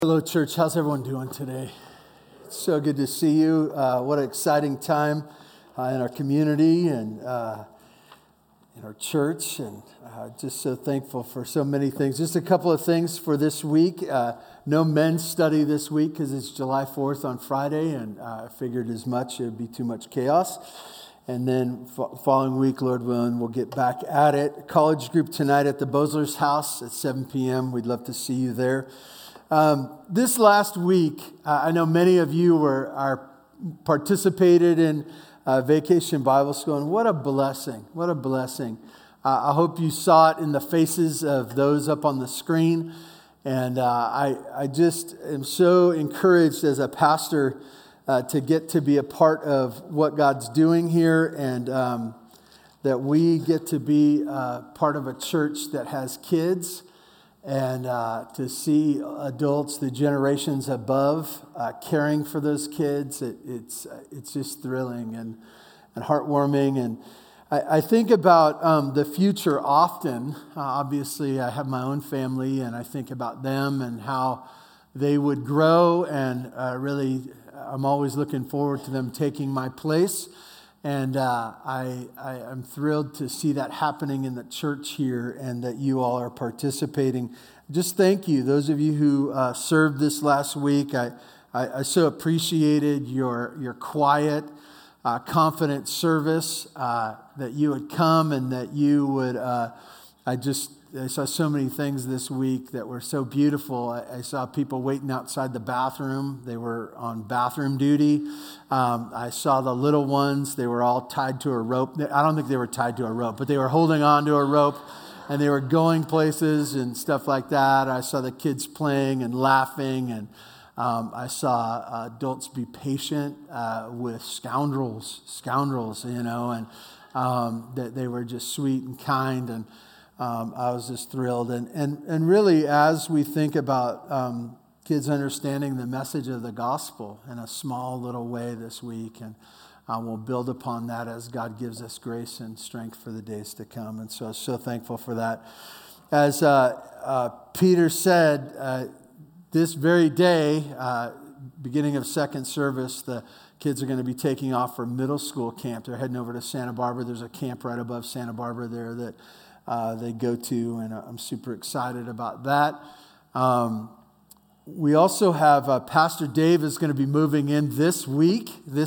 Hello, church. How's everyone doing today? It's so good to see you. What an exciting time in our community and in our church, and just so thankful for so many things. Just a couple of things for this week. No men's study this week because it's July 4th on Friday, and I figured as much. It would be too much chaos. And then following week, Lord willing, we'll get back at it. College group tonight at the Bosler's house at 7 p.m. We'd love to see you there. This last week, I know many of you are participated in Vacation Bible School, and what a blessing, what a blessing. I hope you saw it in the faces of those up on the screen, and I just am so encouraged as a pastor to get to be a part of what God's doing here, and that we get to be part of a church that has kids. And to see adults, the generations above, caring for those kids, it's just thrilling and heartwarming. And I think about the future often. Obviously, I have my own family, and I think about them and how they would grow. And really, I'm always looking forward to them taking my place. And I'm thrilled to see that happening in the church here and that you all are participating. Just thank you. Those of you who served this last week, I so appreciated your quiet, confident service, that you would come and that you would, I saw so many things this week that were so beautiful. I saw people waiting outside the bathroom. They were on bathroom duty. I saw the little ones. They were all tied to a rope. I don't think they were tied to a rope, but they were holding on to a rope, and they were going places and stuff like that. I saw the kids playing and laughing, and I saw adults be patient with scoundrels, and that they were just sweet and kind, and I was just thrilled. And really, as we think about kids understanding the message of the gospel in a small little way this week, and we'll build upon that as God gives us grace and strength for the days to come. And so thankful for that. As Peter said, this very day, beginning of second service, the kids are going to be taking off for middle school camp. They're heading over to Santa Barbara. There's a camp right above Santa Barbara there that they go to, and I'm super excited about that. We also have Pastor Dave is going to be moving in this week,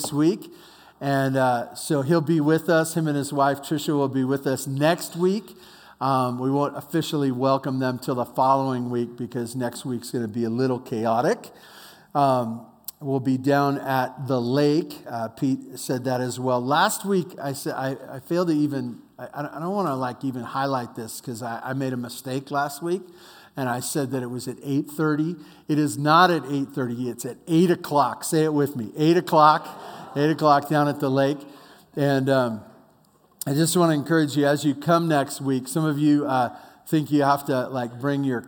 and so he'll be with us. Him and his wife Tricia will be with us next week. We won't officially welcome them till the following week because next week's going to be a little chaotic. We'll be down at the lake. Pete said that as well. Last week I said I failed to even. I don't want to even highlight this because I made a mistake last week, and I said that it was at 8:30. It is not at 8:30. It's at 8 o'clock. Say it with me. 8 o'clock. 8 o'clock down at the lake. And I just want to encourage you as you come next week. Some of you think you have to bring your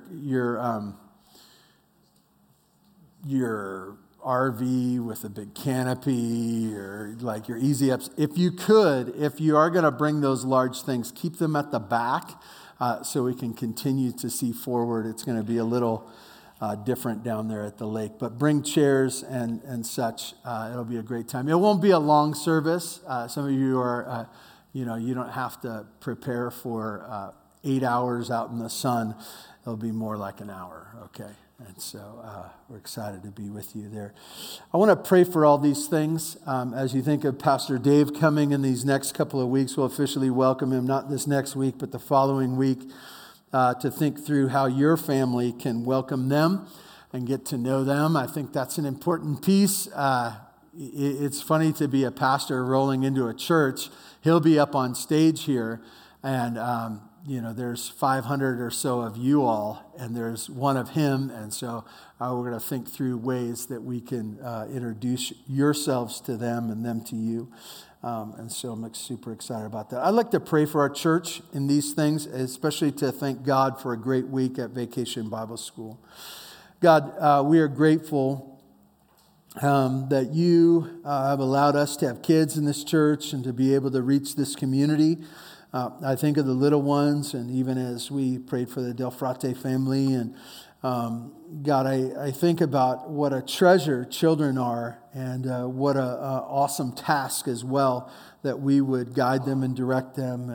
RV with a big canopy or your easy ups. If you are going to bring those large things, keep them at the back so we can continue to see forward. It's going to be a little different down there at the lake, but bring chairs and such. It'll be a great time. It won't be a long service. Some of you are, you don't have to prepare for 8 hours out in the sun. It'll be more like an hour, okay? And so we're excited to be with you there. I want to pray for all these things. As you think of Pastor Dave coming in these next couple of weeks, we'll officially welcome him, not this next week, but the following week, to think through how your family can welcome them and get to know them. I think that's an important piece. It's funny to be a pastor rolling into a church. He'll be up on stage here, and there's 500 or so of you all, and there's one of him. And so we're going to think through ways that we can introduce yourselves to them and them to you. And so I'm super excited about that. I'd like to pray for our church in these things, especially to thank God for a great week at Vacation Bible School. God, we are grateful that you have allowed us to have kids in this church and to be able to reach this community. I think of the little ones, and even as we prayed for the Del Frate family, and God, I think about what a treasure children are, and what a awesome task as well, that we would guide them and direct them,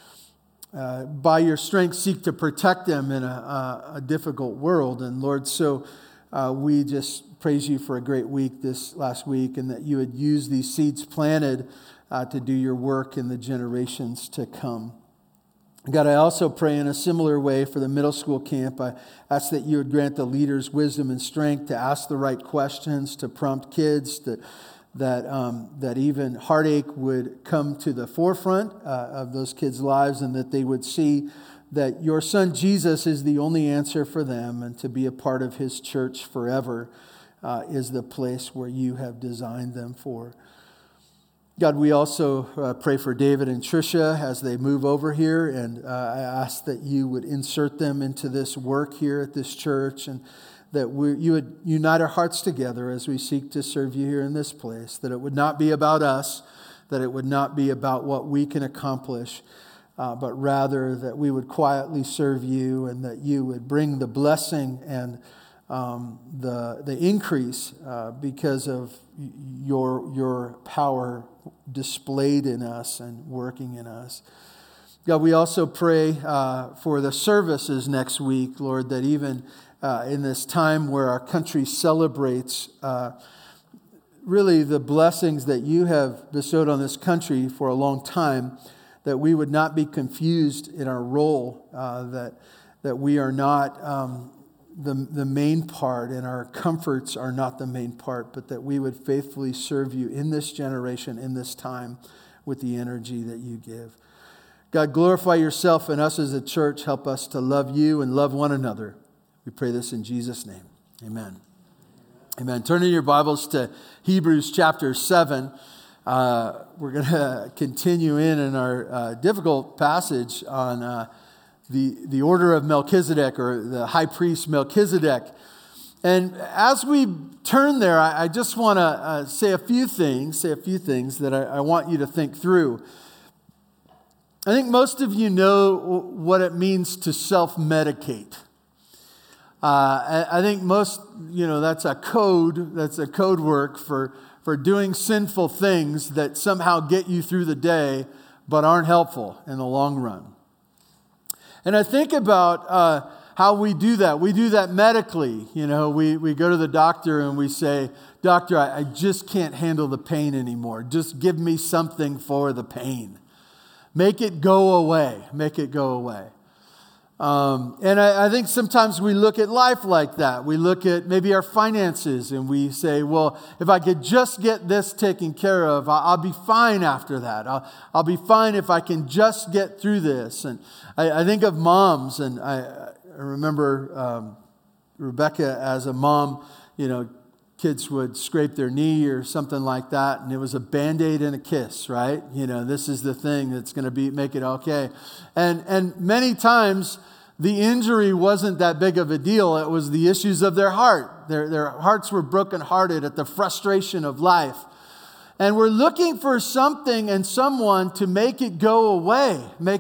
and by your strength seek to protect them in a difficult world. And Lord, so we just praise you for a great week this last week, and that you would use these seeds planted to do your work in the generations to come. God, I also pray in a similar way for the middle school camp. I ask that you would grant the leaders wisdom and strength to ask the right questions, to prompt kids, that even heartache would come to the forefront of those kids' lives, and that they would see that your son Jesus is the only answer for them, and to be a part of his church forever is the place where you have designed them for. God, we also pray for David and Tricia as they move over here, and I ask that you would insert them into this work here at this church, and that you would unite our hearts together as we seek to serve you here in this place, that it would not be about us, that it would not be about what we can accomplish, but rather that we would quietly serve you, and that you would bring the blessing and the increase because of your power displayed in us and working in us. God, we also pray for the services next week, Lord, that even in this time where our country celebrates really the blessings that you have bestowed on this country for a long time, that we would not be confused in our role, that we are not the main part, and our comforts are not the main part, but that we would faithfully serve you in this generation, in this time, with the energy that you give. God, glorify yourself in us as a church. Help us to love you and love one another. We pray this in Jesus' name. Amen. Amen. Turn in your Bibles to Hebrews chapter 7. We're going to continue in our difficult passage on the order of Melchizedek, or the high priest Melchizedek. And as we turn there, I just want to say a few things that I want you to think through. I think most of you know what it means to self-medicate. I think most, that's a code word for doing sinful things that somehow get you through the day but aren't helpful in the long run. And I think about how we do that. We do that medically. We go to the doctor and we say, "Doctor, I just can't handle the pain anymore. Just give me something for the pain. Make it go away. Make it go away." And I think sometimes we look at life like that. We look at maybe our finances and we say, well, if I could just get this taken care of, I'll be fine after that. I'll be fine if I can just get through this. And I think of moms, and I remember Rebecca as a mom, kids would scrape their knee or something like that, and it was a Band-Aid and a kiss, right? This is the thing that's going to make it okay. And many times the injury wasn't that big of a deal. It was the issues of their heart. Their hearts were brokenhearted at the frustration of life. And we're looking for something and someone to make it go away,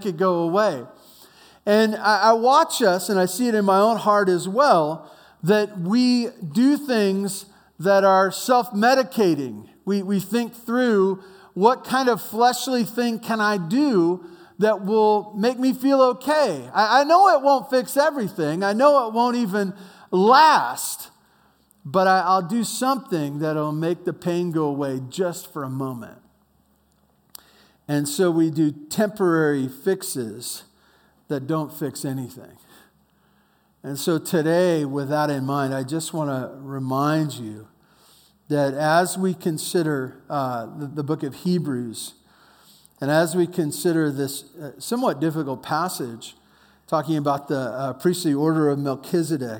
And I watch us, and I see it in my own heart as well, that we do things that are self-medicating. We think through, what kind of fleshly thing can I do that will make me feel okay? I know it won't fix everything. I know it won't even last. But I'll do something that'll make the pain go away just for a moment. And so we do temporary fixes that don't fix anything. And so today, with that in mind, I just want to remind you that as we consider the book of Hebrews, and as we consider this somewhat difficult passage, talking about the priestly order of Melchizedek,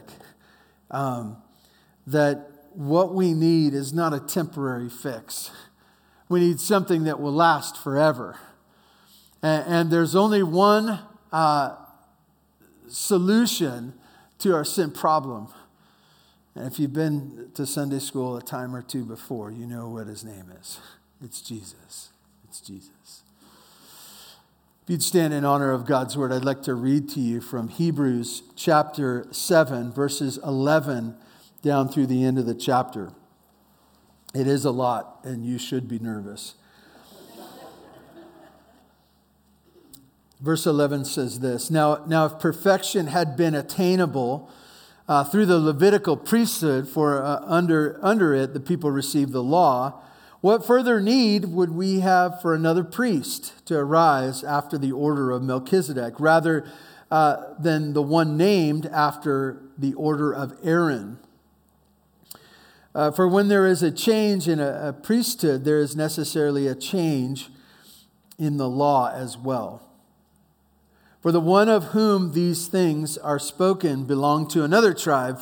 that what we need is not a temporary fix. We need something that will last forever. And there's only one solution to our sin problem. And if you've been to Sunday school a time or two before, you know what his name is. It's Jesus. It's Jesus. If you'd stand in honor of God's word, I'd like to read to you from Hebrews chapter 7, verses 11 down through the end of the chapter. It is a lot, and you should be nervous. Verse 11 says this, Now if perfection had been attainable through the Levitical priesthood, for under it the people received the law, what further need would we have for another priest to arise after the order of Melchizedek, rather than the one named after the order of Aaron? For when there is a change in a priesthood, there is necessarily a change in the law as well. For the one of whom these things are spoken belonged to another tribe,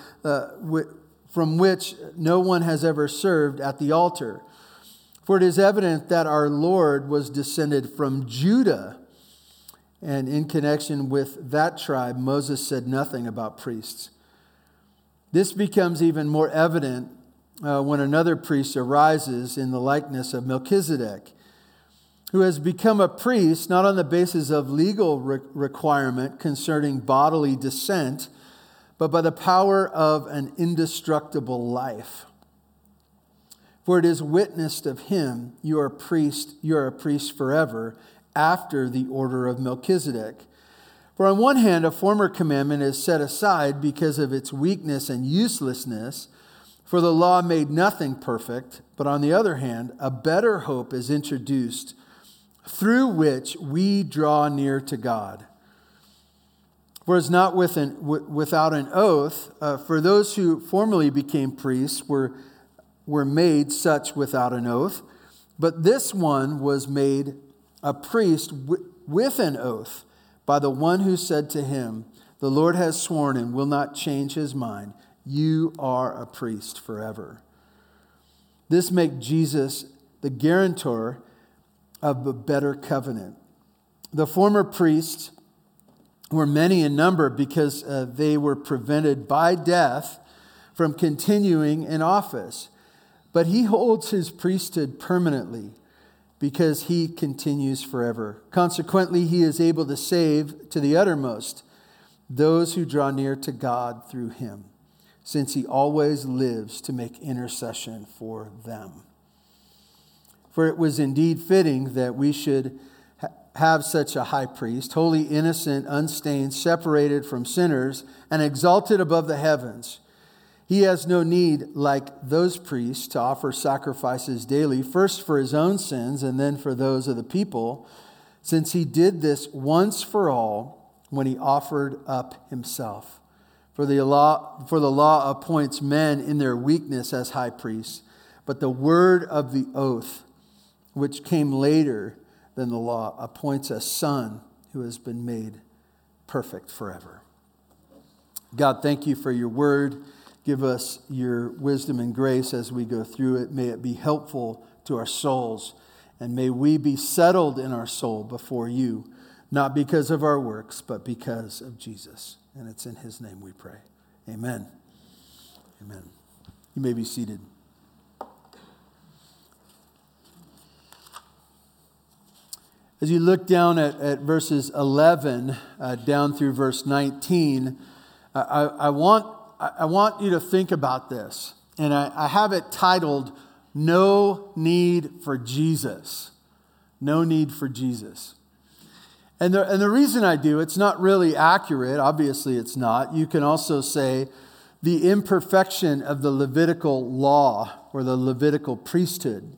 from which no one has ever served at the altar. For it is evident that our Lord was descended from Judah, and in connection with that tribe, Moses said nothing about priests. This becomes even more evident when another priest arises in the likeness of Melchizedek, who has become a priest not on the basis of legal requirement concerning bodily descent, but by the power of an indestructible life. For it is witnessed of him, you are a priest forever, after the order of Melchizedek. For on one hand, a former commandment is set aside because of its weakness and uselessness, for the law made nothing perfect. But on the other hand, a better hope is introduced, through which we draw near to God. For it's not without an oath, for those who formerly became priests were made such without an oath, but this one was made a priest with an oath by the one who said to him, the Lord has sworn and will not change his mind. You are a priest forever. This makes Jesus the guarantor of a better covenant. The former priests were many in number because they were prevented by death from continuing in office. But he holds his priesthood permanently because he continues forever. Consequently, he is able to save to the uttermost those who draw near to God through him, since he always lives to make intercession for them. For it was indeed fitting that we should have such a high priest, holy, innocent, unstained, separated from sinners, and exalted above the heavens. He has no need, like those priests, to offer sacrifices daily, first for his own sins and then for those of the people, since he did this once for all when he offered up himself. For the law appoints men in their weakness as high priests, but the word of the oath, which came later than the law, appoints a son who has been made perfect forever. God, thank you for your word. Give us your wisdom and grace as we go through it. May it be helpful to our souls, and may we be settled in our soul before you, not because of our works, but because of Jesus. And it's in his name we pray. Amen. Amen. You may be seated. As you look down at verses 11 down through verse 19, I want you to think about this. And I have it titled, No Need for Jesus. No need for Jesus. And the reason I do, it's not really accurate. Obviously, it's not. You can also say the imperfection of the Levitical law or the Levitical priesthood.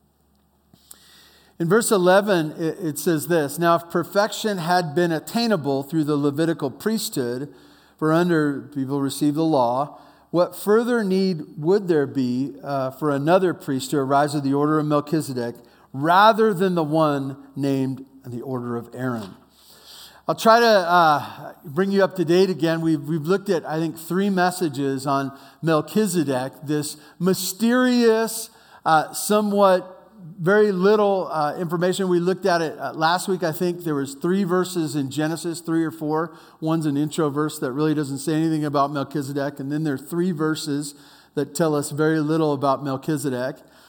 In verse 11, it says this, Now if perfection had been attainable through the Levitical priesthood, for under people receive the law, what further need would there be for another priest to arise of the order of Melchizedek rather than the one named in the order of Aaron? I'll try to bring you up to date again. We've looked at, I think, 3 messages on Melchizedek, this mysterious, somewhat very little information. We looked at it last week. I think there was 3 verses in Genesis, 3 or 4. One's an intro verse that really doesn't say anything about Melchizedek. And then there are 3 verses that tell us very little about Melchizedek.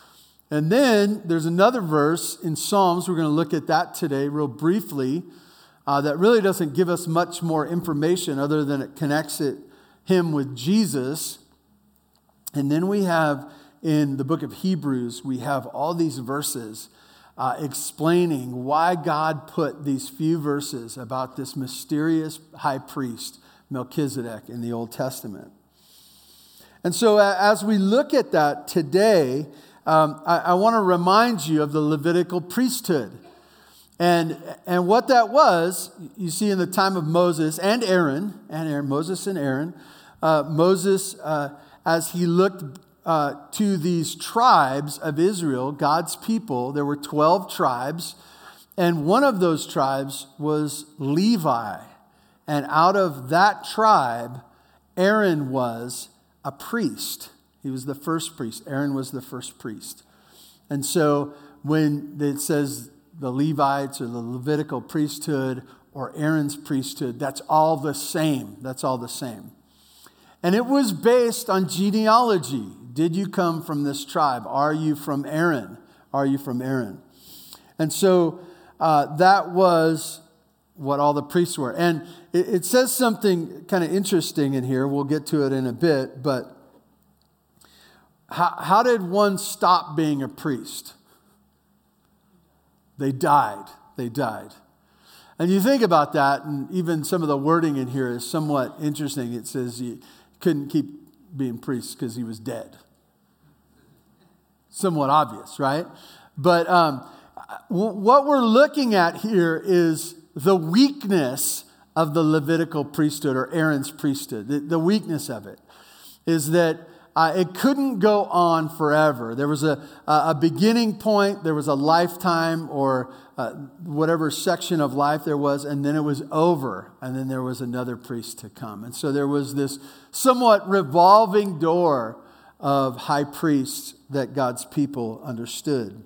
And then there's another verse in Psalms, we're going to look at that today real briefly, that really doesn't give us much more information other than it connects him with Jesus. And then we have in the book of Hebrews, we have all these verses explaining why God put these few verses about this mysterious high priest, Melchizedek, in the Old Testament. And so as we look at that today, I want to remind you of the Levitical priesthood. And what that was, you see in the time of Moses and Aaron, Moses and Aaron, Moses, as he looked to these tribes of Israel, God's people, there were 12 tribes, and one of those tribes was Levi. And out of that tribe, Aaron was a priest. He was the first priest. Aaron was the first priest. And so when it says the Levites or the Levitical priesthood or Aaron's priesthood, that's all the same. That's all the same. And it was based on genealogy. Did you come from this tribe? Are you from Aaron? Are you from Aaron? And so that was what all the priests were. And it says something kind of interesting in here. We'll get to it in a bit. But how did one stop being a priest? They died. They died. And you think about that, and even some of the wording in here is somewhat interesting. It says you couldn't keep being priests because he was dead. Somewhat obvious, right? But what we're looking at here is the weakness of the Levitical priesthood or Aaron's priesthood. The weakness of it is that it couldn't go on forever. There was a beginning point, there was a lifetime or whatever section of life there was, and then it was over, and then there was another priest to come. And so there was this somewhat revolving door of high priests that God's people understood.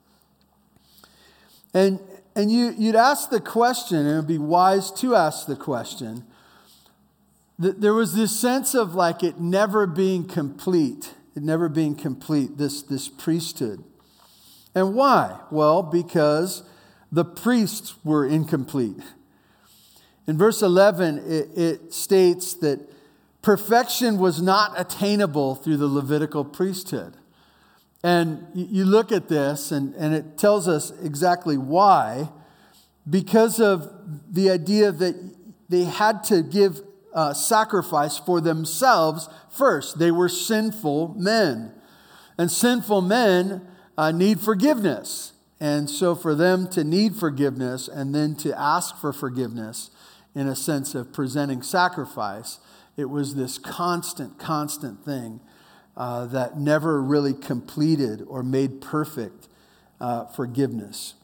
And you'd ask the question, and it would be wise to ask the question, there was this sense of like it never being complete, this priesthood. And why? Well, because the priests were incomplete. In verse 11, it states that perfection was not attainable through the Levitical priesthood. And you look at this, and it tells us exactly why. Because of the idea that they had to give sacrifice for themselves first. They were sinful men. And sinful men need forgiveness. And so for them to need forgiveness and then to ask for forgiveness in a sense of presenting sacrifice, it was this constant thing that never really completed or made perfect forgiveness.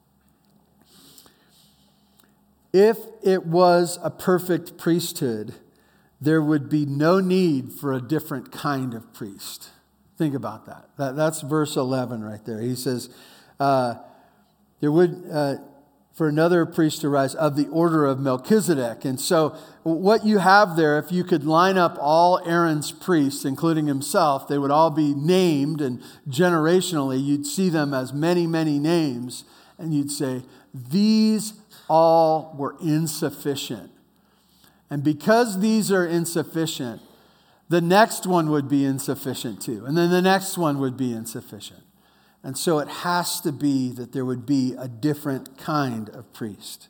If it was a perfect priesthood, there would be no need for a different kind of priest. Think about that. That's verse 11 right there. He says, there would, for another priest to rise of the order of Melchizedek. And so what you have there, if you could line up all Aaron's priests, including himself, they would all be named, and generationally you'd see them as many names, and you'd say, these all were insufficient. And because these are insufficient, the next one would be insufficient too. And then the next one would be insufficient. And so it has to be that there would be a different kind of priest.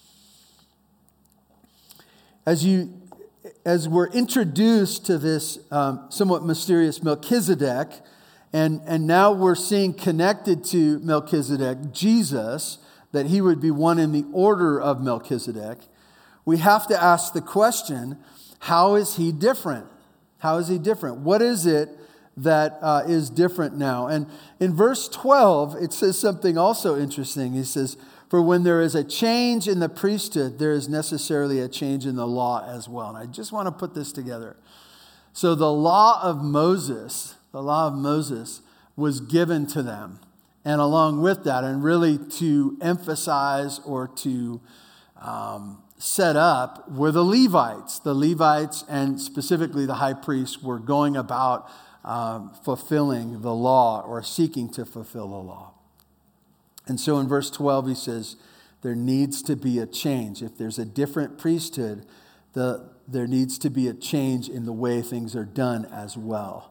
As we're introduced to this somewhat mysterious Melchizedek, and now we're seeing connected to Melchizedek, Jesus, that he would be one in the order of Melchizedek, we have to ask the question, how is he different? How is he different? What is it that is different now? And in verse 12, it says something also interesting. He says, for when there is a change in the priesthood, there is necessarily a change in the law as well. And I just want to put this together. So the law of Moses was given to them. And along with that, and really to emphasize or to set up, were the Levites. The Levites, and specifically the high priests, were going about fulfilling the law or seeking to fulfill the law. And so in verse 12, he says, there needs to be a change. If there's a different priesthood, there needs to be a change in the way things are done as well.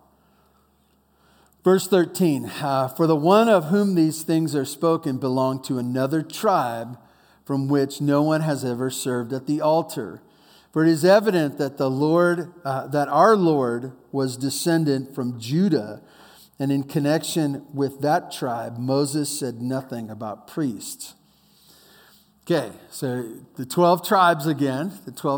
Verse 13, for the one of whom these things are spoken belonged to another tribe from which no one has ever served at the altar. For it is evident that that our Lord was descended from Judah, and in connection with that tribe, Moses said nothing about priests. Okay, so the 12 tribes again.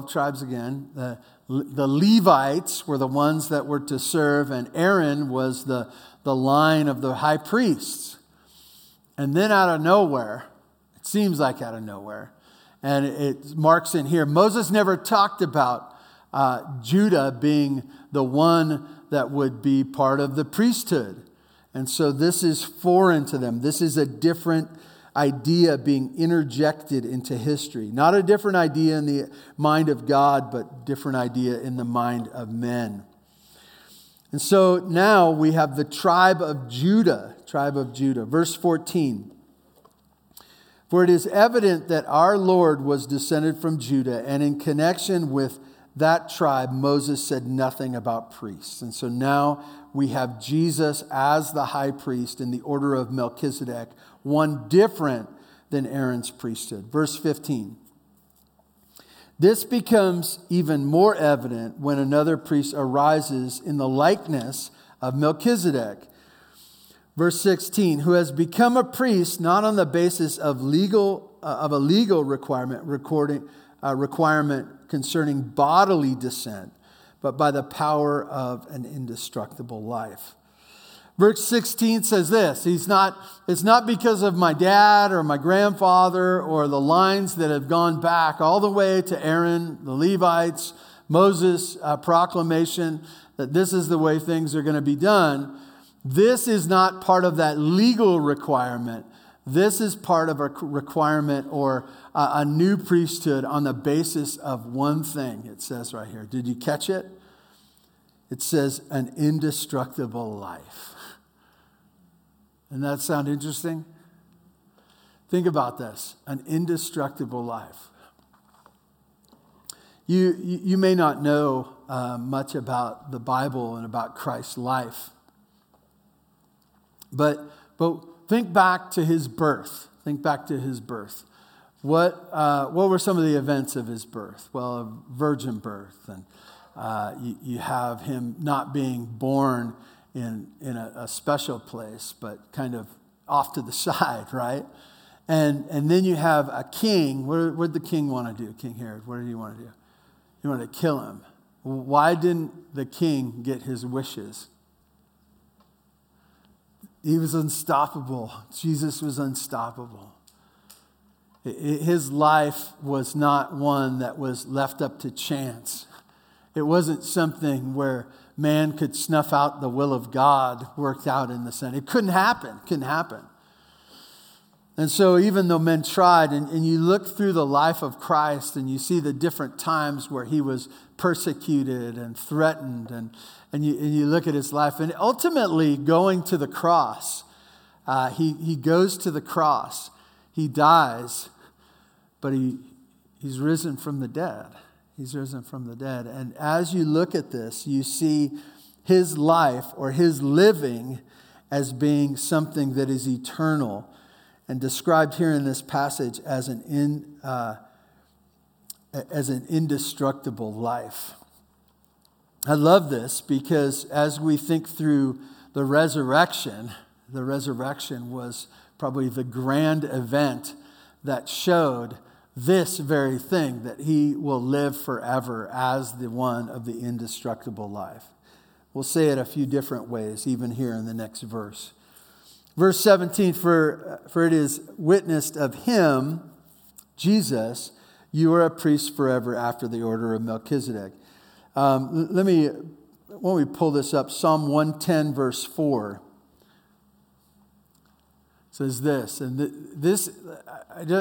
The Levites were the ones that were to serve, and Aaron was the line of the high priests. And then out of nowhere, it seems like out of nowhere, and it marks in here, Moses never talked about Judah being the one that would be part of the priesthood. And so this is foreign to them. This is a different idea being interjected into history. Not a different idea in the mind of God, but different idea in the mind of men. And so now we have the tribe of Judah. Verse 14. For it is evident that our Lord was descended from Judah, and in connection with that tribe, Moses said nothing about priests. And so now we have Jesus as the high priest in the order of Melchizedek, one different than Aaron's priesthood. Verse 15. This becomes even more evident when another priest arises in the likeness of Melchizedek. Verse 16, who has become a priest not on the basis of a legal requirement concerning bodily descent, but by the power of an indestructible life. Verse 16 says this, it's not because of my dad or my grandfather or the lines that have gone back all the way to Aaron, the Levites, Moses' proclamation that this is the way things are going to be done. This is not part of that legal requirement. This is part of a requirement or a new priesthood on the basis of one thing, it says right here. Did you catch it? It says an indestructible life. Doesn't that sound interesting? Think about this, an indestructible life. You may not know much about the Bible and about Christ's life, but think back to his birth. What were some of the events of his birth? Well, a virgin birth, and you have him not being born in a special place, but kind of off to the side, right? And then you have a king. What did the king want to do? King Herod, what did he want to do? He wanted to kill him. Why didn't the king get his wishes? He was unstoppable. Jesus was unstoppable. His life was not one that was left up to chance. It wasn't something where man could snuff out the will of God worked out in the Son. It couldn't happen. And so even though men tried, and you look through the life of Christ and you see the different times where he was persecuted and threatened, and you look at his life, and ultimately going to the cross, he goes to the cross. He dies, but he's risen from the dead. He's risen from the dead. And as you look at this, you see his life or his living as being something that is eternal and described here in this passage as an indestructible life. I love this because as we think through the resurrection was probably the grand event that showed this very thing, that he will live forever as the one of the indestructible life. We'll say it a few different ways, even here in the next verse. Verse 17, for it is witnessed of him, Jesus, you are a priest forever after the order of Melchizedek. Why don't we pull this up? Psalm 110, verse 4 says this, and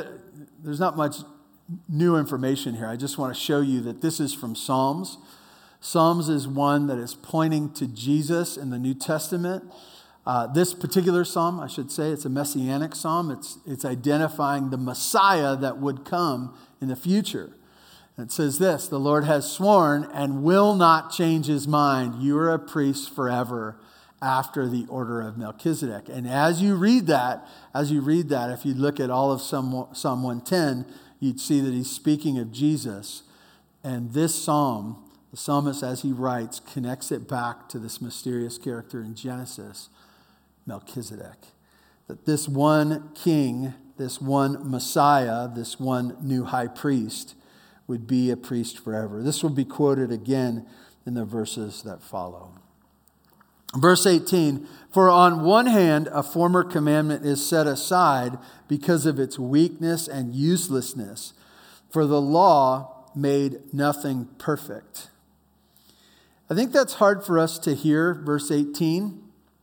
there's not much new information here. I just want to show you that this is from Psalms. Psalms is one that is pointing to Jesus in the New Testament. This particular psalm, I should say, it's a messianic psalm. It's identifying the Messiah that would come in the future. And it says this, the Lord has sworn and will not change his mind. You are a priest forever after the order of Melchizedek. And as you read that, if you look at all of Psalm 110, you'd see that he's speaking of Jesus. And this psalm, the psalmist, as he writes, connects it back to this mysterious character in Genesis, Melchizedek. That this one king, this one Messiah, this one new high priest would be a priest forever. This will be quoted again in the verses that follow. Verse 18, for on one hand, a former commandment is set aside because of its weakness and uselessness, for the law made nothing perfect. I think that's hard for us to hear, verse 18,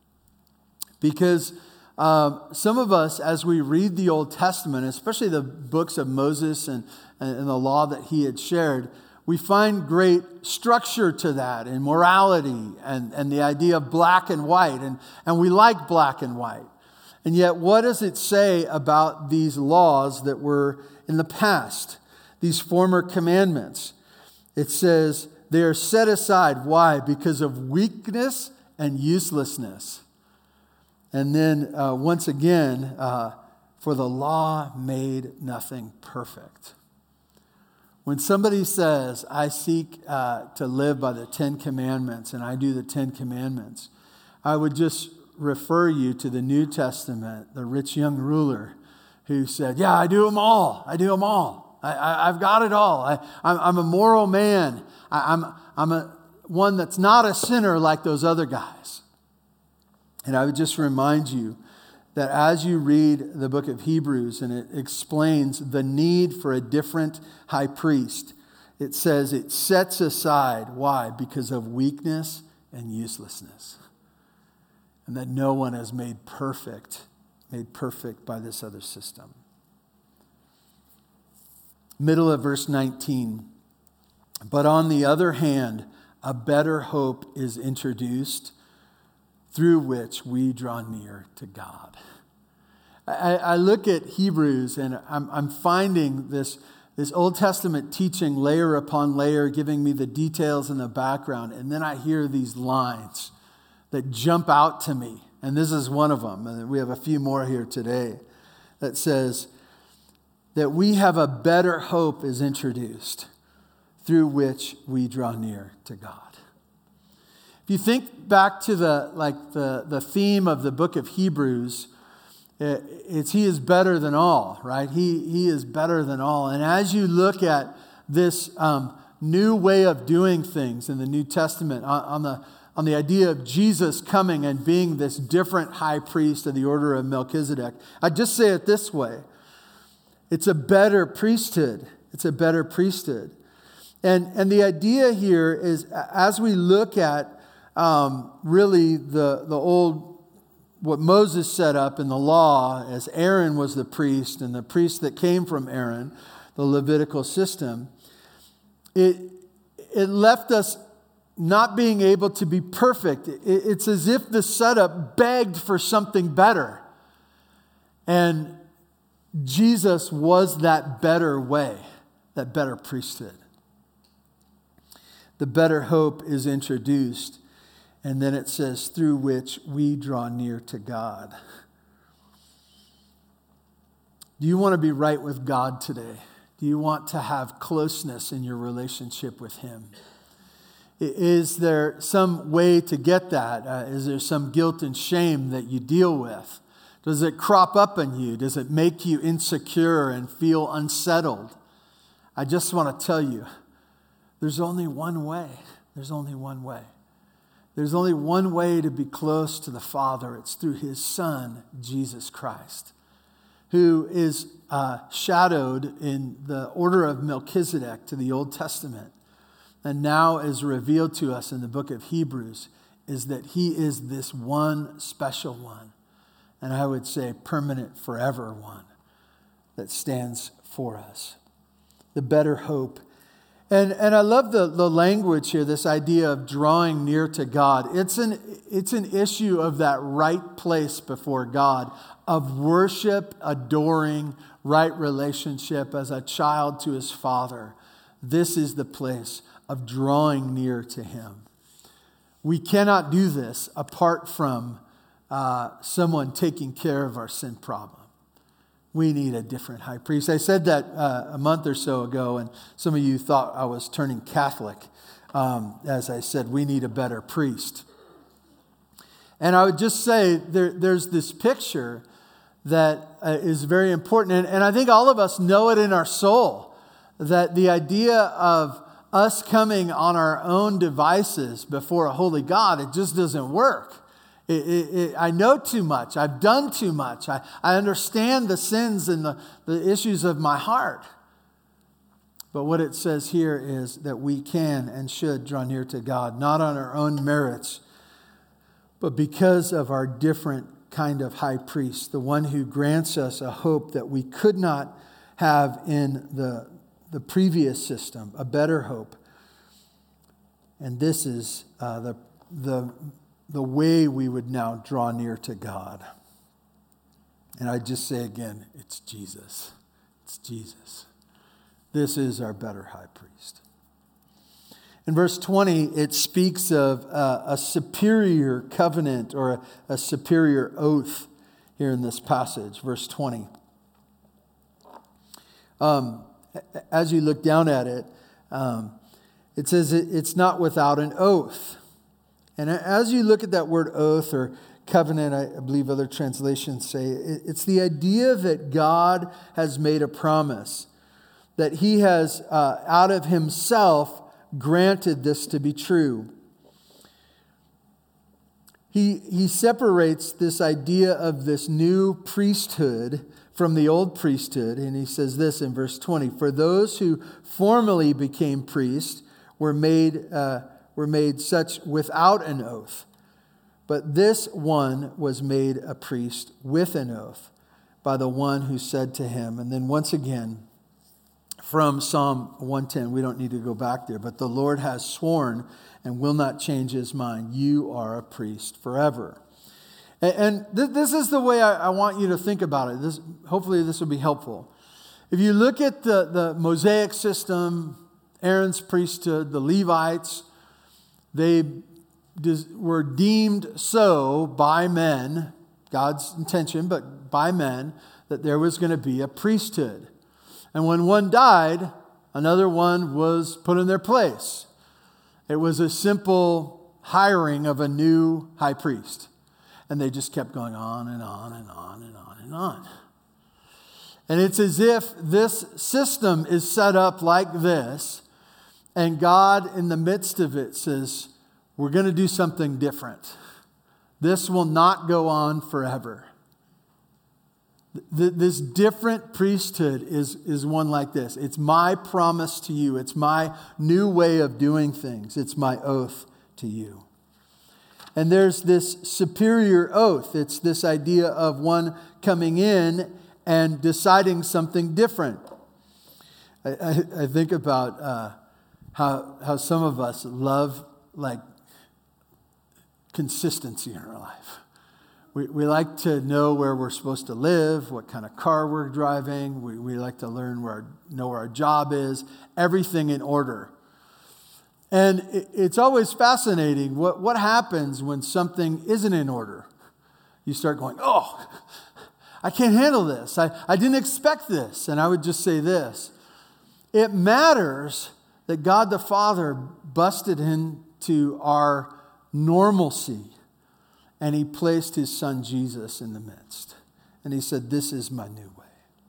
because some of us, as we read the Old Testament, especially the books of Moses and the law that he had shared, we find great structure to that and morality and the idea of black and white. And we like black and white. And yet, what does it say about these laws that were in the past, these former commandments? It says they are set aside. Why? Because of weakness and uselessness. And then once again, for the law made nothing perfect. When somebody says, I seek to live by the 10 Commandments and I do the 10 Commandments, I would just refer you to the New Testament, the rich young ruler who said, yeah, I do them all. I do them all. I've got it all. I'm a moral man. I'm one that's not a sinner like those other guys. And I would just remind you that as you read the book of Hebrews and it explains the need for a different high priest, it says it sets aside. Why? Because of weakness and uselessness. And that no one is made perfect by this other system. Middle of verse 19. But on the other hand, a better hope is introduced through which we draw near to God. I look at Hebrews and I'm finding this Old Testament teaching layer upon layer, giving me the details and the background. And then I hear these lines that jump out to me. And this is one of them. And we have a few more here today that says that we have a better hope is introduced through which we draw near to God. If you think back to the theme of the book of Hebrews, it's he is better than all, right? He is better than all. And as you look at this new way of doing things in the New Testament, on the idea of Jesus coming and being this different high priest of the order of Melchizedek, I just say it this way: it's a better priesthood. It's a better priesthood. And the idea here is, as we look at really the old, what Moses set up in the law, as Aaron was the priest and the priest that came from Aaron, the Levitical system, it left us not being able to be perfect. It's as if the setup begged for something better. And Jesus was that better way, that better priesthood. The better hope is introduced. And then it says, through which we draw near to God. Do you want to be right with God today? Do you want to have closeness in your relationship with Him? Is there some way to get that? Is there some guilt and shame that you deal with? Does it crop up in you? Does it make you insecure and feel unsettled? I just want to tell you, there's only one way. There's only one way. There's only one way to be close to the Father. It's through His Son, Jesus Christ, who is shadowed in the order of Melchizedek to the Old Testament, and now is revealed to us in the book of Hebrews, is that He is this one special one, and I would say permanent forever one that stands for us. The better hope. And I love the language here, this idea of drawing near to God. It's an issue of that right place before God, of worship, adoring, right relationship as a child to his Father. This is the place of drawing near to him. We cannot do this apart from someone taking care of our sin problem. We need a different high priest. I said that a month or so ago, and some of you thought I was turning Catholic as I said, we need a better priest. And I would just say there's this picture that is very important. And I think all of us know it in our soul, that the idea of us coming on our own devices before a holy God, it just doesn't work. I know too much. I've done too much. I understand the sins and the issues of my heart. But what it says here is that we can and should draw near to God, not on our own merits, but because of our different kind of high priest, the one who grants us a hope that we could not have in the previous system, a better hope. And this is the way we would now draw near to God. And I just say again, it's Jesus. It's Jesus. This is our better high priest. In verse 20, it speaks of a superior covenant or a superior oath here in this passage, verse 20. As you look down at it, it says it's not without an oath. And as you look at that word oath or covenant, I believe other translations say, it's the idea that God has made a promise, that he has, out of himself, granted this to be true. He separates this idea of this new priesthood from the old priesthood, and he says this in verse 20, for those who formerly became priests were made such without an oath. But this one was made a priest with an oath by the one who said to him, and then once again, from Psalm 110, we don't need to go back there, but the Lord has sworn and will not change his mind. You are a priest forever. And this is the way I want you to think about it. Hopefully this will be helpful. If you look at the Mosaic system, Aaron's priesthood, the Levites, they were deemed so by men, God's intention, but by men, that there was going to be a priesthood. And when one died, another one was put in their place. It was a simple hiring of a new high priest. And they just kept going on and on and on and on and on. And it's as if this system is set up like this, and God in the midst of it says, we're going to do something different. This will not go on forever. This different priesthood is one like this. It's my promise to you. It's my new way of doing things. It's my oath to you. And there's this superior oath. It's this idea of one coming in and deciding something different. I think about how some of us love like consistency in our life. We like to know where we're supposed to live, what kind of car we're driving. We like to know where our job is, everything in order. And it's always fascinating what happens when something isn't in order. You start going, oh, I can't handle this. I didn't expect this. And I would just say this. It matters that God the Father busted into our normalcy. And he placed his son Jesus in the midst. And he said, this is my new way.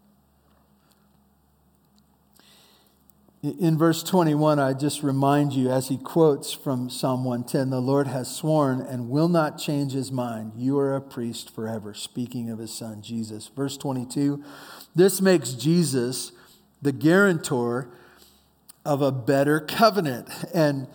In verse 21, I just remind you, as he quotes from Psalm 110, the Lord has sworn and will not change his mind. You are a priest forever, speaking of his son, Jesus. Verse 22, this makes Jesus the guarantor of a better covenant. And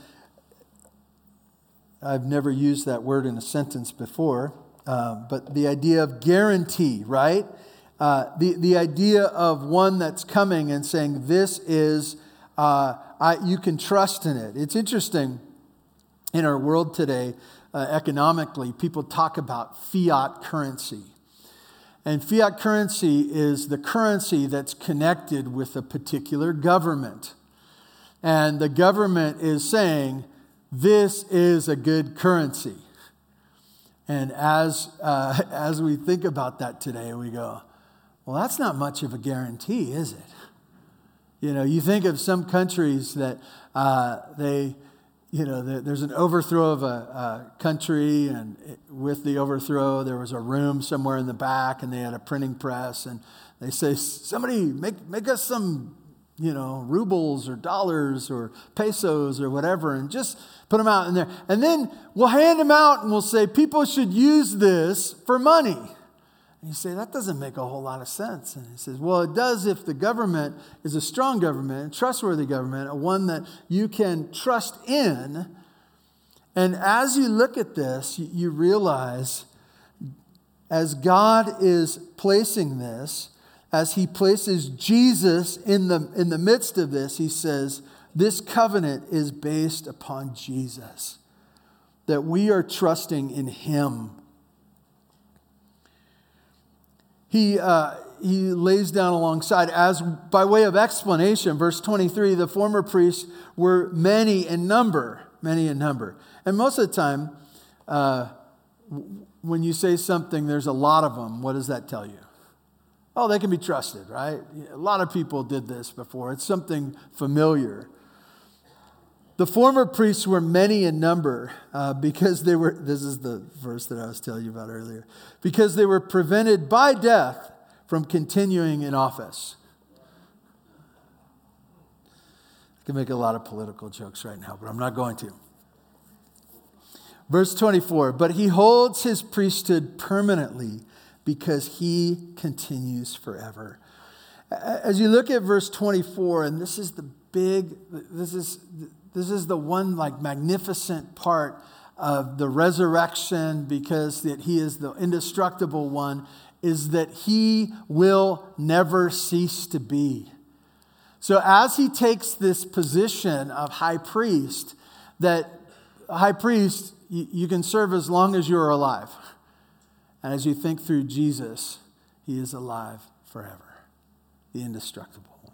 I've never used that word in a sentence before, but the idea of guarantee, right? The idea of one that's coming and saying, this is you can trust in it. It's interesting, in our world today, economically, people talk about fiat currency. And fiat currency is the currency that's connected with a particular government. And the government is saying, this is a good currency. And as we think about that today, we go, well, that's not much of a guarantee, is it? You know, you think of some countries that there's an overthrow of a country, and with the overthrow, there was a room somewhere in the back, and they had a printing press, and they say, somebody make us some, rubles or dollars or pesos or whatever, and just put them out in there. And then we'll hand them out, and we'll say, people should use this for money. And you say, that doesn't make a whole lot of sense. And he says, well, it does if the government is a strong government, a trustworthy government, one that you can trust in. And as you look at this, you realize, as God is placing this, as he places Jesus in the midst of this, he says, this covenant is based upon Jesus, that we are trusting in him. He lays down alongside, as by way of explanation, verse 23, the former priests were many in number. And most of the time, when you say something, there's a lot of them, what does that tell you? Oh, they can be trusted, right? A lot of people did this before. It's something familiar. The former priests were many in number because they were, this is the verse that I was telling you about earlier, because they were prevented by death from continuing in office. I can make a lot of political jokes right now, but I'm not going to. Verse 24, but he holds his priesthood permanently because he continues forever. As you look at verse 24, and this is the one magnificent part of the resurrection, because that he is the indestructible one, is that he will never cease to be. So as he takes this position of high priest, that high priest, you can serve as long as you're alive. And as you think through Jesus, he is alive forever, the indestructible one.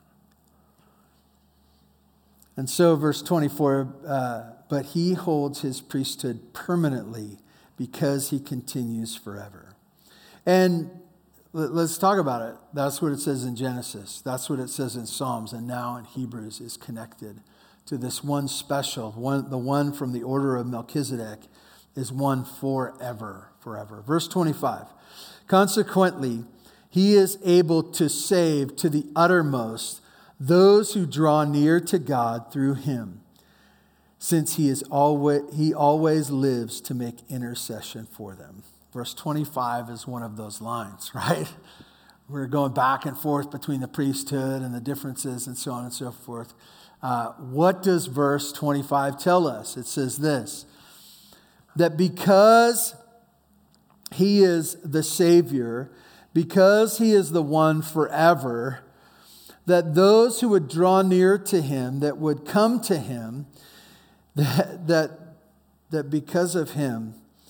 And so verse 24, but he holds his priesthood permanently because he continues forever. And let's talk about it. That's what it says in Genesis. That's what it says in Psalms. And now in Hebrews is connected to this one special, the one from the order of Melchizedek is one forever. Verse 25, consequently, he is able to save to the uttermost those who draw near to God through him, since he always lives to make intercession for them. Verse 25 is one of those lines, right? We're going back and forth between the priesthood and the differences and so on and so forth. What does verse 25 tell us? It says this, that because he is the Savior, because he is the one forever, that those who would draw near to him, that would come to him, that because of him,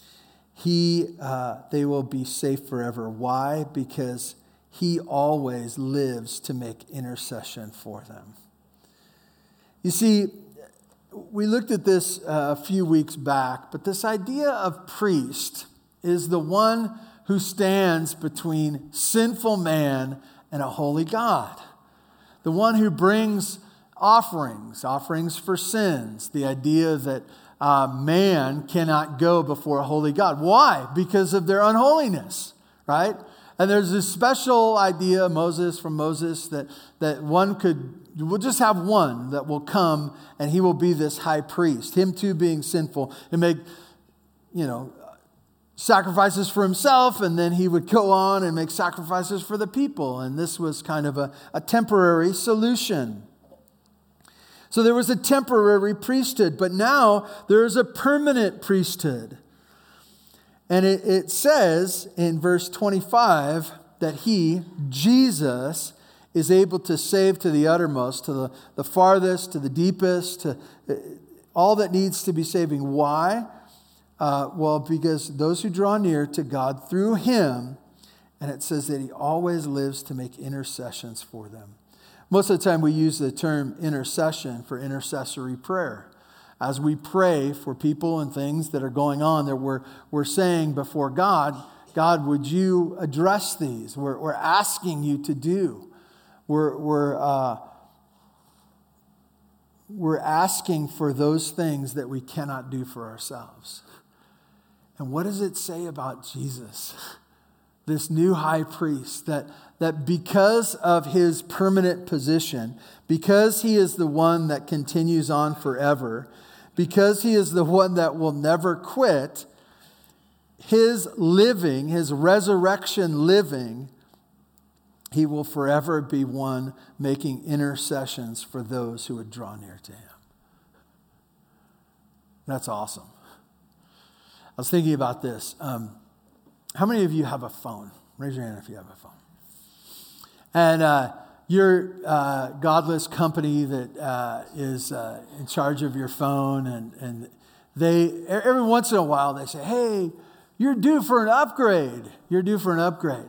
they will be safe forever. Why? Because he always lives to make intercession for them. You see, we looked at this a few weeks back, but this idea of priest is the one who stands between sinful man and a holy God. The one who brings offerings for sins. The idea that man cannot go before a holy God. Why? Because of their unholiness, right? And there's this special idea, from Moses, that we'll just have one that will come and he will be this high priest. Him too being sinful and make, sacrifices for himself, and then he would go on and make sacrifices for the people. And this was kind of a temporary solution. So there was a temporary priesthood, but now there is a permanent priesthood. And it says in verse 25 that he, Jesus, is able to save to the uttermost, to the farthest, to the deepest, to all that needs to be saving. Why? Well, because those who draw near to God through him, and it says that he always lives to make intercessions for them. Most of the time we use the term intercession for intercessory prayer. As we pray for people and things that are going on that we're saying before God, God, would you address these? We're asking you to do. We're asking for those things that we cannot do for ourselves. And what does it say about Jesus? This new high priest, that because of his permanent position, because he is the one that continues on forever, because he is the one that will never quit, his living, his resurrection living, he will forever be one making intercessions for those who would draw near to him. That's awesome. I was thinking about this. How many of you have a phone? Raise your hand if you have a phone. And your godless company that is in charge of your phone, and they, every once in a while, they say, hey, you're due for an upgrade. You're due for an upgrade.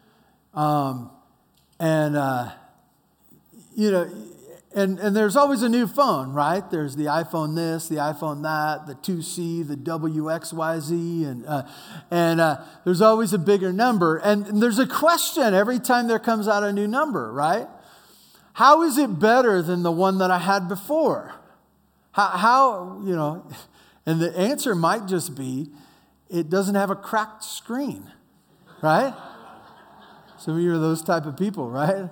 And there's always a new phone, right? There's the iPhone this, the iPhone that, the 2C, the WXYZ, and there's always a bigger number. And there's a question every time there comes out a new number, right? How is it better than the one that I had before? How and the answer might just be, it doesn't have a cracked screen, right? Some of you are those type of people, right?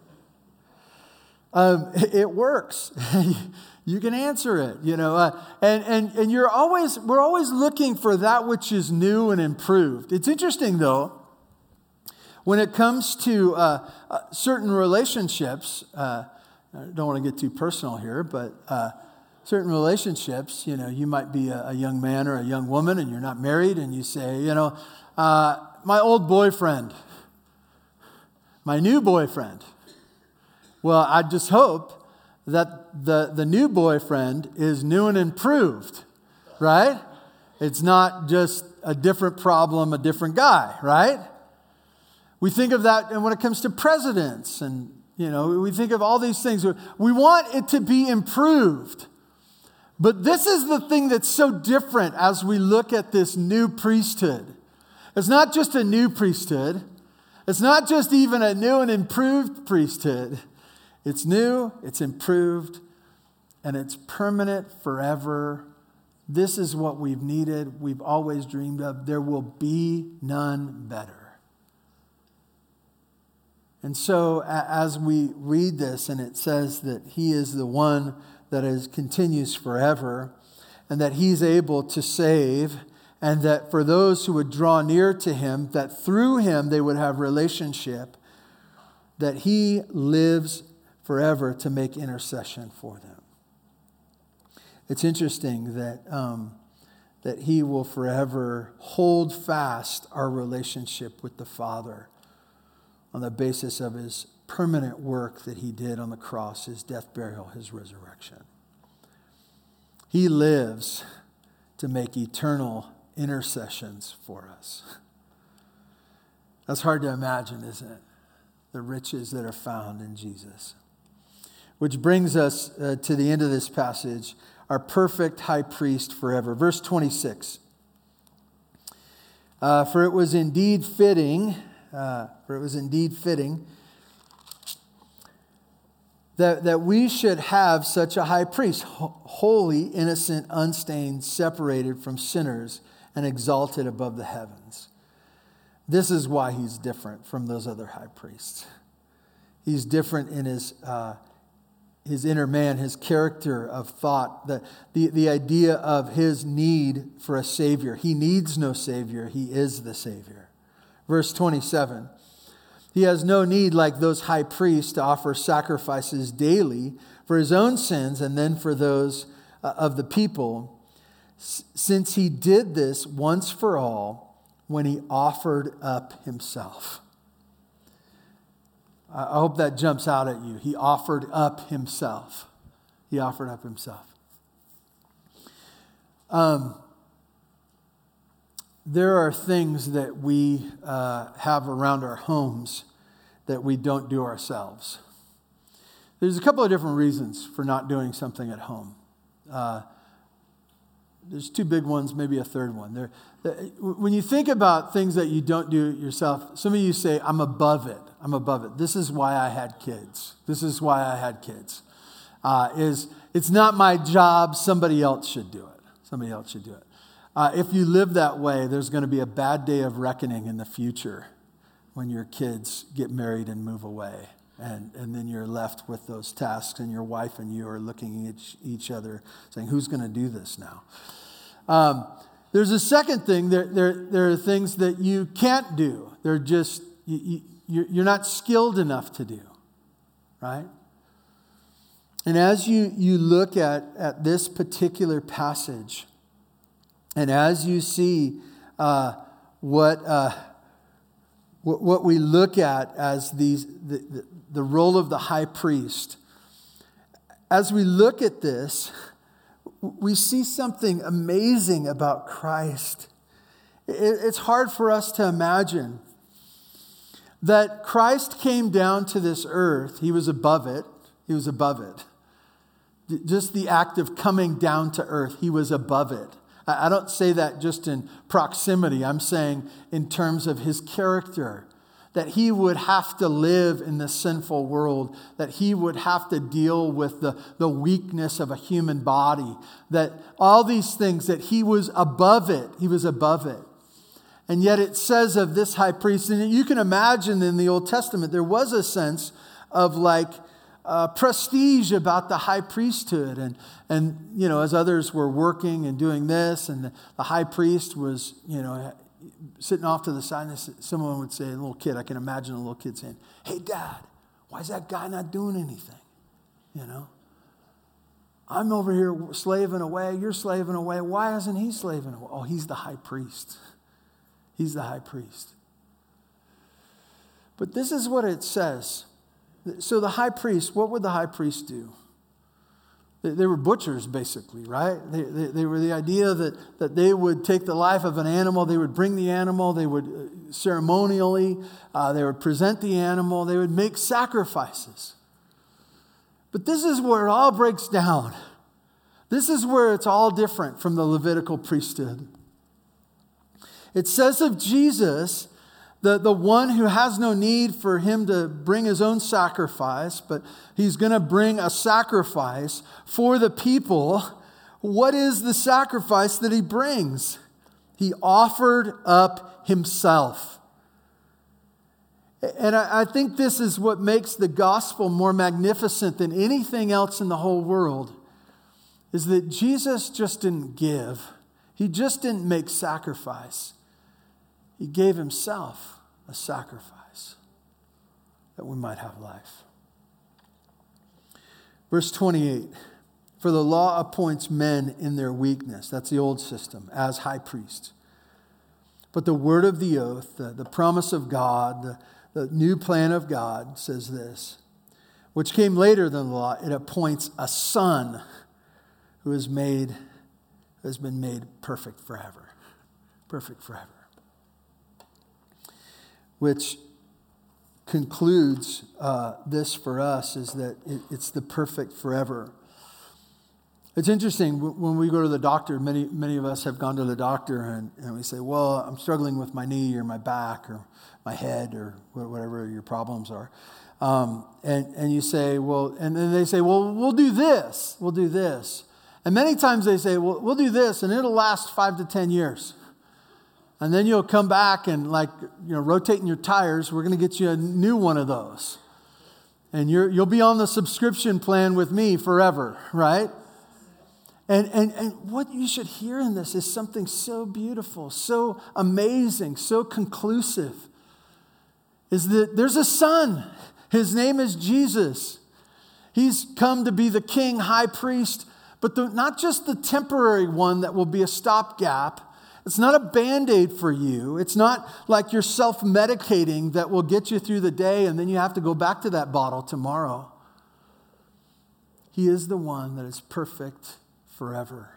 It works. You can answer it, and we're always looking for that which is new and improved. It's interesting though, when it comes to certain relationships. I don't want to get too personal here, but certain relationships, you might be a young man or a young woman, and you're not married, and you say, my old boyfriend, my new boyfriend. Well, I just hope that the new boyfriend is new and improved, right? It's not just a different problem, a different guy, right? We think of that, and when it comes to presidents, and we think of all these things. We want it to be improved. But this is the thing that's so different as we look at this new priesthood. It's not just a new priesthood. It's not just even a new and improved priesthood. It's new, it's improved, and it's permanent forever. This is what we've needed, we've always dreamed of. There will be none better. And so as we read this, and it says that he is the one that continues forever, and that he's able to save, and that for those who would draw near to him, that through him they would have relationship, that he lives forever to make intercession for them. It's interesting that he will forever hold fast our relationship with the Father on the basis of his permanent work that he did on the cross, his death, burial, his resurrection. He lives to make eternal intercessions for us. That's hard to imagine, isn't it? The riches that are found in Jesus. Which brings us to the end of this passage, our perfect high priest forever. Verse 26. For it was indeed fitting that we should have such a high priest, holy, innocent, unstained, separated from sinners, and exalted above the heavens. This is why he's different from those other high priests. He's different in his inner man, his character of thought, the idea of his need for a Savior. He needs no Savior. He is the Savior. Verse 27, he has no need like those high priests to offer sacrifices daily for his own sins and then for those of the people, since he did this once for all when he offered up himself. I hope that jumps out at you. He offered up himself. He offered up himself. There are things that we have around our homes that we don't do ourselves. There's a couple of different reasons for not doing something at home. There's two big ones, maybe a third one. When you think about things that you don't do yourself, some of you say, I'm above it. I'm above it. This is why I had kids. This is why I had kids. It's not my job. Somebody else should do it. Somebody else should do it. If you live that way, there's going to be a bad day of reckoning in the future when your kids get married and move away. And then you're left with those tasks, and your wife and you are looking at each other saying, who's going to do this now? There's a second thing. There are things that you can't do. They're just, you're not skilled enough to do, right? And as you look at this particular passage, and as you see what we look at as the role of the high priest, as we look at this, we see something amazing about Christ. It's hard for us to imagine that Christ came down to this earth. He was above it. He was above it. Just the act of coming down to earth, he was above it. I don't say that just in proximity. I'm saying in terms of his character, that he would have to live in this sinful world, that he would have to deal with the weakness of a human body, that all these things, that he was above it. He was above it. And yet it says of this high priest, and you can imagine in the Old Testament, there was a sense of prestige about the high priesthood. And you know, as others were working and doing this, and the high priest was, sitting off to the side, and someone would say, a little kid, I can imagine a little kid saying, hey, Dad, why is that guy not doing anything? I'm over here slaving away, you're slaving away. Why isn't he slaving away? Oh, he's the high priest. He's the high priest. But this is what it says. So the high priest, what would the high priest do? They were butchers, basically, right? They were the idea that they would take the life of an animal, they would bring the animal, they would ceremonially, they would present the animal, they would make sacrifices. But this is where it all breaks down. This is where it's all different from the Levitical priesthood. It says of Jesus, the one who has no need for him to bring his own sacrifice, but he's going to bring a sacrifice for the people. What is the sacrifice that he brings? He offered up himself. And I think this is what makes the gospel more magnificent than anything else in the whole world, is that Jesus just didn't give. He just didn't make sacrifice. He gave himself a sacrifice that we might have life. Verse 28, for the law appoints men in their weakness, that's the old system, as high priest. But the word of the oath, the promise of God, the new plan of God says this, which came later than the law, it appoints a son who has been made perfect forever. Perfect forever. Which concludes this for us, is that it's the perfect forever. It's interesting, when we go to the doctor, many of us have gone to the doctor and we say, well, I'm struggling with my knee or my back or my head or whatever your problems are. And you say, well, and then they say, well, we'll do this. We'll do this. And many times they say, well, we'll do this and it'll last 5 to 10 years. And then you'll come back and rotating your tires, we're going to get you a new one of those. And you'll be on the subscription plan with me forever, right? And what you should hear in this is something so beautiful, so amazing, so conclusive, is that there's a son. His name is Jesus. He's come to be the king, high priest, but not just the temporary one that will be a stopgap. It's not a Band-Aid for you. It's not like you're self-medicating that will get you through the day and then you have to go back to that bottle tomorrow. He is the one that is perfect forever.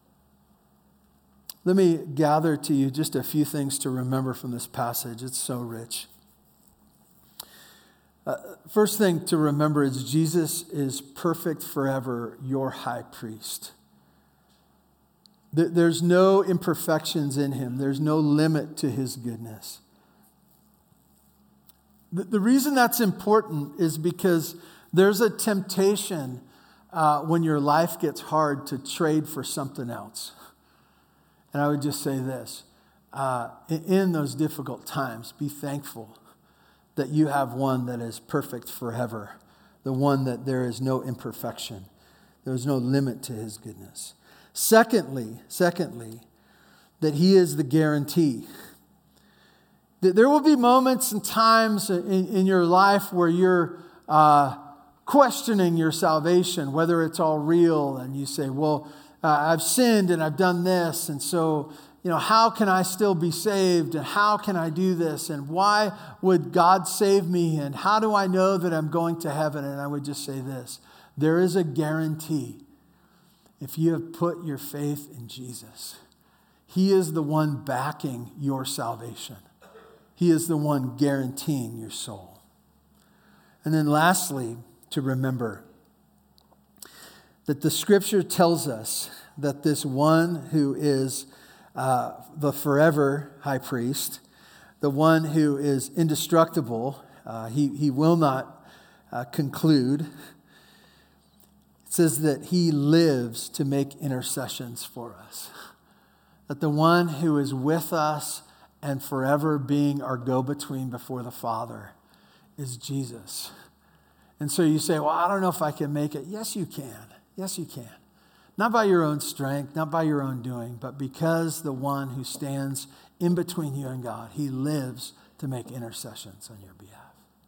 Let me gather to you just a few things to remember from this passage. It's so rich. First thing to remember is Jesus is perfect forever, your high priest. There's no imperfections in him. There's no limit to his goodness. The reason that's important is because there's a temptation when your life gets hard to trade for something else. And I would just say this, in those difficult times, be thankful that you have one that is perfect forever, the one that there is no imperfection. There's no limit to his goodness. Secondly, that he is the guarantee. There will be moments and times in your life where you're questioning your salvation, whether it's all real, and you say, well, I've sinned and I've done this, and so, how can I still be saved, and how can I do this, and why would God save me, and how do I know that I'm going to heaven? And I would just say this, there is a guarantee. If you have put your faith in Jesus, he is the one backing your salvation. He is the one guaranteeing your soul. And then lastly, to remember that the scripture tells us that this one who is the forever high priest, the one who is indestructible, he will not conclude. It says that he lives to make intercessions for us. That the one who is with us and forever being our go-between before the Father is Jesus. And so you say, well, I don't know if I can make it. Yes, you can. Yes, you can. Not by your own strength, not by your own doing, but because the one who stands in between you and God, he lives to make intercessions on your behalf.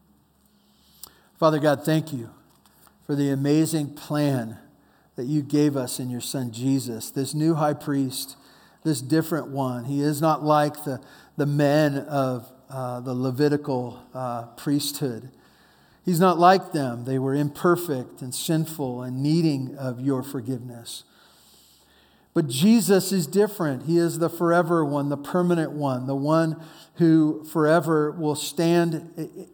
Father God, thank you for the amazing plan that you gave us in your Son Jesus, this new high priest, this different one. He is not like the men of the Levitical priesthood. He's not like them. They were imperfect and sinful and needing of your forgiveness. But Jesus is different. He is the forever one, the permanent one, the one who forever will stand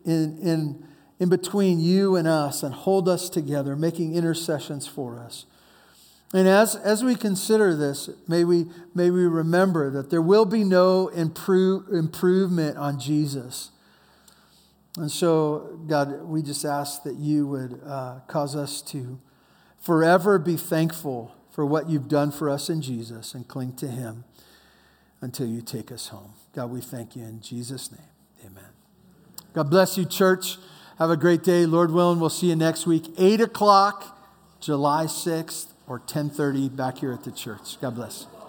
in between you and us and hold us together, making intercessions for us. And as we consider this, may we remember that there will be no improvement on Jesus. And so, God, we just ask that you would cause us to forever be thankful for what you've done for us in Jesus and cling to him until you take us home. God, we thank you in Jesus' name. Amen. God bless you, church. Have a great day. Lord willing, we'll see you next week, 8 o'clock, July 6th, or 10:30 back here at the church. God bless.